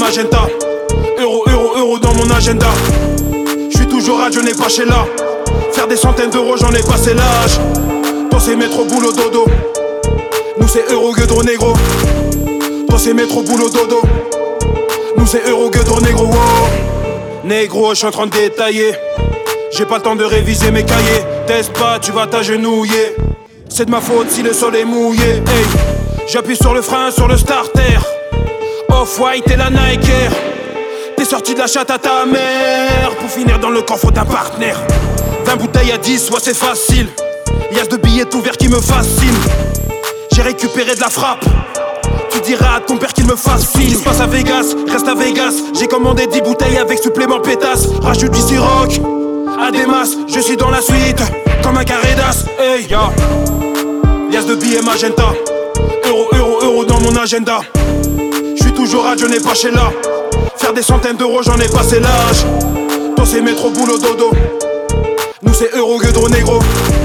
magenta. Euro, euro, euro dans mon agenda. J'suis toujours à, je n'ai pas chez là. Faire des centaines d'euros, j'en ai passé l'âge. Toi c'est métro, boulot, dodo. Nous c'est euro, gueudre, négro. Toi c'est métro, boulot, dodo. Nous c'est euro, gueudre, négro, wow. Négro, j'suis en train de détailler. J'ai pas le temps de réviser mes cahiers. Teste pas, tu vas t'agenouiller. C'est de ma faute si le sol est mouillé. Hey, j'appuie sur le frein, sur le starter. Off-white et la Nike Air. T'es sorti de la chatte à ta mère. Pour finir dans le coffre d'un partenaire. 20 bouteilles à 10, ouais c'est facile. Liasse de billets tout vert qui me fascine. J'ai récupéré de la frappe. Tu diras à ton père qu'il me fascine. Ce qui se passe à Vegas, reste à Vegas. J'ai commandé 10 bouteilles avec supplément pétasse. Rajoute du siroc à des masses, je suis dans la suite comme un carré d'as. Hey, ya, liasse de billets magenta. Euro, euro, euro dans mon agenda. J'suis toujours à, je n'ai pas chez là. Faire des centaines d'euros, j'en ai passé l'âge. Toi c'est métro, boulot, dodo. Nous c'est euro, gueudre, négro.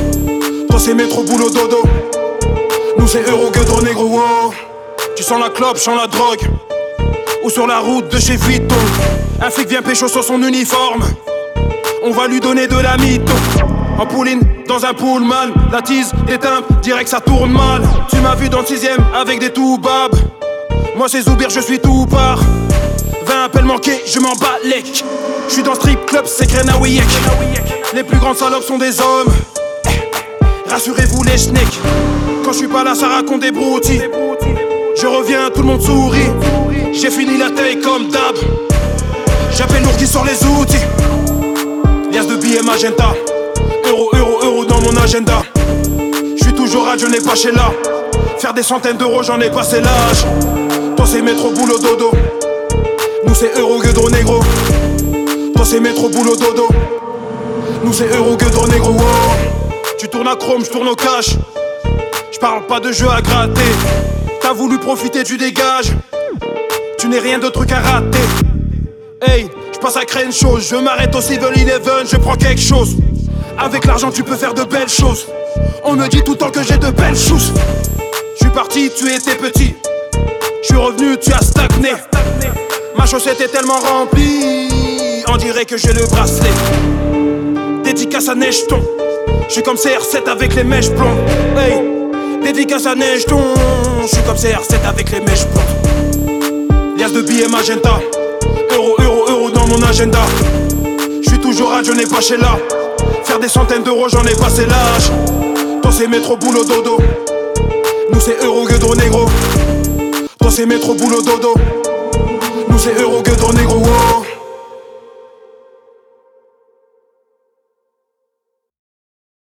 Toi c'est métro, boulot, dodo. Nous c'est euro, gueudre, négro, wow. Tu sens la clope, sens la drogue. Ou sur la route de chez Vuitton. Un flic vient pécho sur son uniforme. On va lui donner de la mytho. En pouline, dans un pullman. La tease, les timbres, direct ça tourne mal. Tu m'as vu dans le 6ème avec des toubabs. Moi c'est Zoubir, je suis tout part. 20 appels manqués, je m'en bats les. J'suis dans strip club, c'est Grenawiyek. Les plus grandes salopes sont des hommes. Rassurez-vous les schnecks. Quand je suis pas là, ça raconte des broutilles. Je reviens, tout le monde sourit. J'ai fini la taille comme d'hab. J'appelle Nourki sur les outils. Liasse de billets magenta. Euro, euro, euro dans mon agenda. J'suis toujours à, je n'ai pas chez là. Faire des centaines d'euros, j'en ai passé l'âge. Toi c'est métro, boulot, dodo. Nous c'est euro, gueudre, négro. Toi c'est métro, boulot, dodo. Nous c'est euro, gueudre, négro, wow. Tu tournes à chrome, j'tourne au cash. J'parle pas de jeu à gratter. T'as voulu profiter, tu dégages. Tu n'es rien de truc à rater. Hey, j'passe à créer une chose. Je m'arrête au 7-Eleven, je prends quelque chose. Avec l'argent tu peux faire de belles choses. On me dit tout le temps que j'ai de belles choses. J'suis parti, tu étais petit. J'suis revenu, tu as stagné. Ma chaussette est tellement remplie, on dirait que j'ai le bracelet. Dédicace à Neigeton. J'suis comme CR7 avec les mèches blondes. Hey, dédicace à Neigeton. J'suis comme CR7 avec les mèches blondes. Liasse de billets magenta. Euro, euro, euro dans mon agenda. J'suis toujours à, je n'ai pas chez là. Faire des centaines d'euros, j'en ai passé l'âge. Toi c'est métro, boulot, dodo. Nous c'est euro, gueudre, négro. Toi c'est métro, boulot, dodo. Nous c'est euro, gueudre, négro, wow.